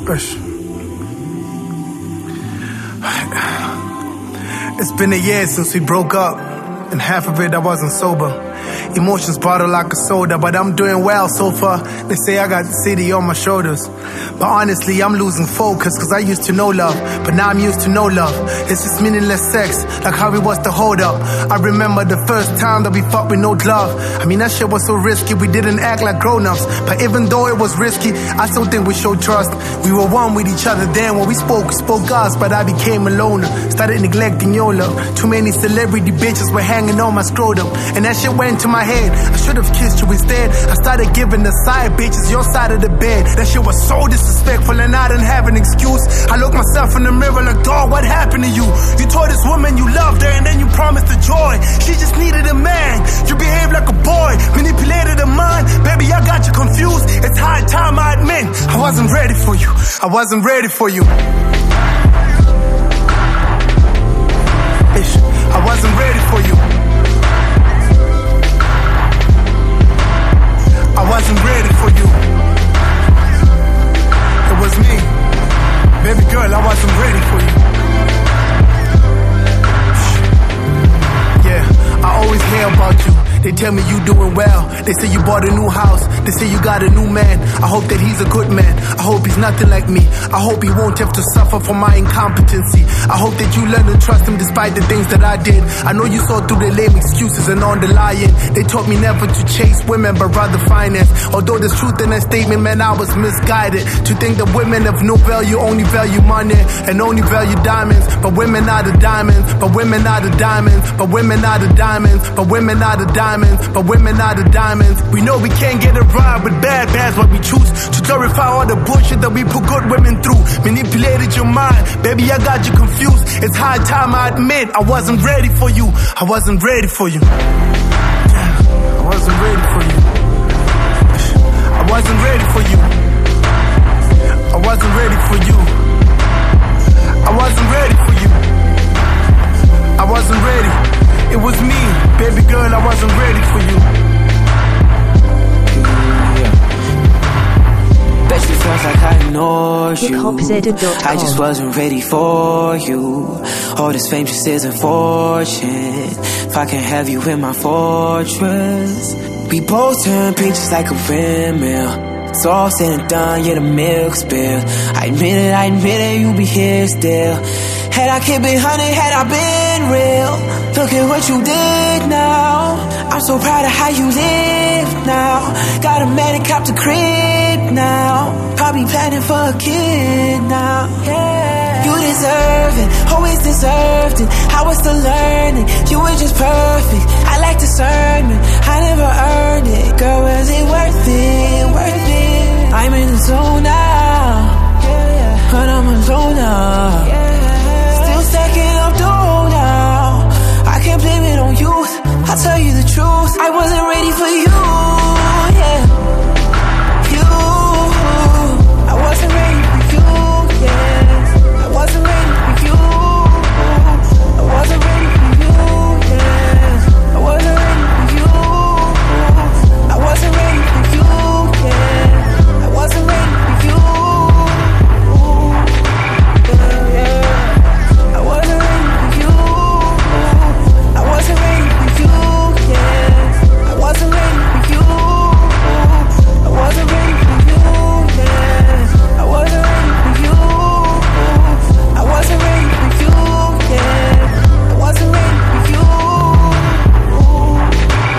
It's been a year since we broke up, and half of it I wasn't sober. Emotions bottled like a soda, but I'm doing well so far. They say I got the city on my shoulders, but honestly I'm losing focus, cause I used to know love, but now I'm used to no love. It's just meaningless sex, like how it was to hold up. I remember the first time that we fought with no glove. I mean that shit was so risky, we didn't act like grown-ups, but even though it was risky, I still think we showed trust. We were one with each other then. When we spoke us, but I became a loner. Started neglecting your love. Too many celebrity bitches were hanging on my scrotum, and that shit went to my head. I should have kissed you instead. I started giving the side bitches your side of the bed. That shit was so disrespectful, and I didn't have an excuse. I looked myself in the mirror like, dog, what happened to you? You told this woman you loved her, and then you promised her joy. She just needed a man. You behaved like a boy, manipulated her mind. Baby, I got you confused. It's high time I admit I wasn't ready for you. I wasn't ready for you. I wasn't ready for you. I wasn't ready for you. It was me. Baby girl, I wasn't ready for you. Yeah, I always hear about you. They tell me you doing well. They say you bought a new house. They say you got a new man. I hope that he's a good man. I hope he's nothing like me. I hope he won't have to suffer from my incompetency. I hope that you learn to trust him despite the things that I did. I know you saw through the lame excuses and on the lying. They taught me never to chase women but rather finance. Although there's truth in that statement, man, I was misguided to think that women of no value only value money and only value diamonds. But women are the diamonds. But women are the diamonds. But women are the diamonds. But women are the diamonds. But women are the diamonds. We know we can't get a ride with bad bads, but we choose to glorify all the bullshit that we put good women through. Manipulated your mind, baby, I got you confused. It's high time I admit I wasn't ready for you. I wasn't ready for you. I wasn't ready for you. I wasn't ready for you. I wasn't ready for you. I wasn't ready for you. I wasn't ready. It was me, baby girl, I wasn't ready for you. Bet you felt like I ignored you. I just wasn't ready for you. All this fame just isn't fortune. If I can have you in my fortress. We both turn pages like a windmill. It's all said and done, yeah, the milk spilled. I admit it, you be here still. Had I kept it 100, had I been real. Look at what you did now. I'm so proud of how you live now. Got a man and copped a crib now. Probably planning for a kid now. Yeah. You deserve it, always deserved it. I was still learning, you were just perfect. I like discernment, I never earned it. Girl, was it worth it, worth it? I'm in the zone now.